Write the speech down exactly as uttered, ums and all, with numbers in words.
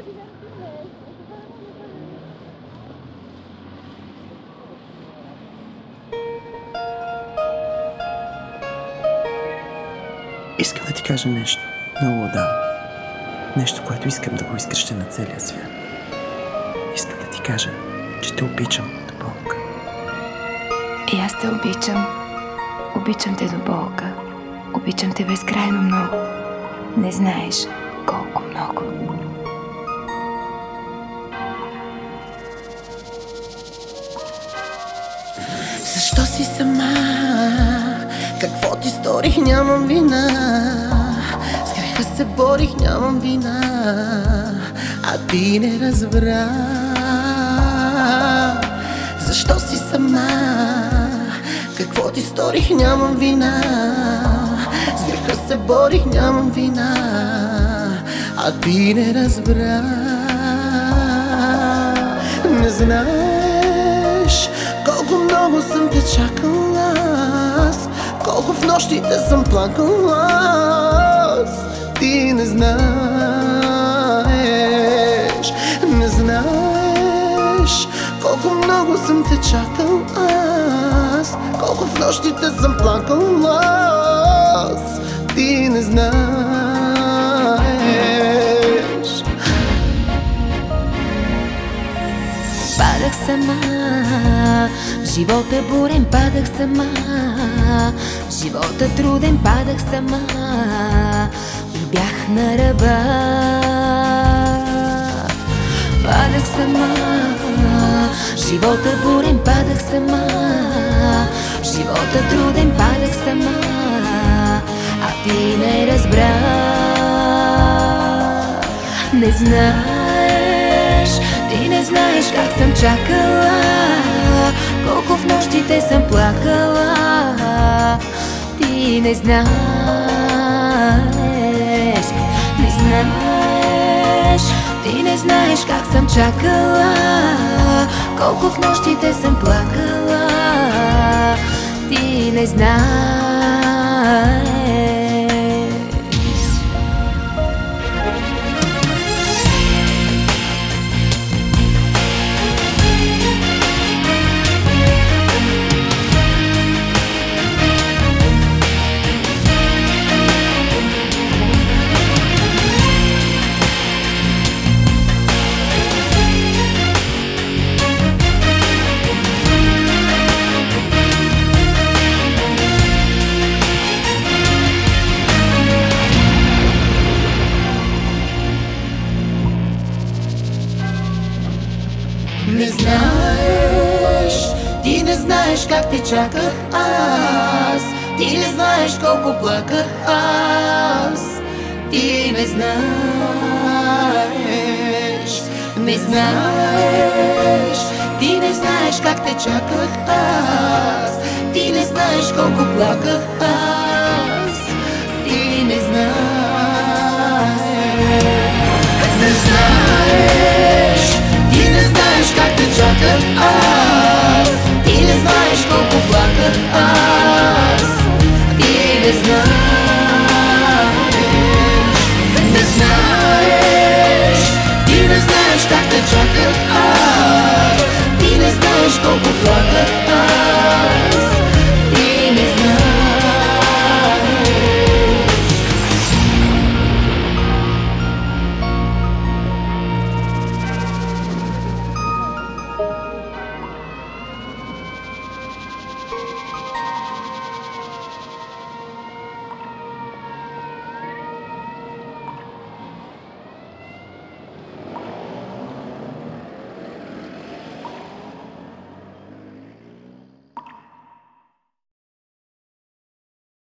Искам да ти кажа нещо много отдавна. Нещо, което искам да го изкреща на целия свят. Искам да ти кажа, че те обичам до болка. И аз те обичам. Обичам те до болка. Обичам те безкрайно много. Не знаеш колко много. Защо си сама? Какво ти сторих? Нямам вина. С греха се борих, нямам вина. А ти не разбра. Защо си сама? Какво ти сторих? Нямам вина. С греха се борих, нямам вина. А ти не разбра. Не знаеш колко много съм те чакала аз, колко в нощите съм плакала аз. Ти не знаеш, не знаеш колко много съм те чакал аз, колко в нощите съм плакала аз. Ти не знаеш. Падах сама, живот е бурен, падах сама. Живот е труден, падах сама. И бях на ръба. Падах сама, живот е бурен, падах сама. Живот е труден, падах сама. А ти не разбра. Не знаеш, ти не знаеш как съм чакала, колко в нощите съм плакала. Ти не знаеш, не знаеш, ти не знаеш как съм чакала, колко в нощите съм плакала. Ти не знаеш. Не знаеш, ти не знаеш как те чаках аз. Ти не знаеш колко плаках аз. Ти не знаеш, не знаеш, ти не знаеш как те чаках аз. Ти не знаеш колко плаках аз.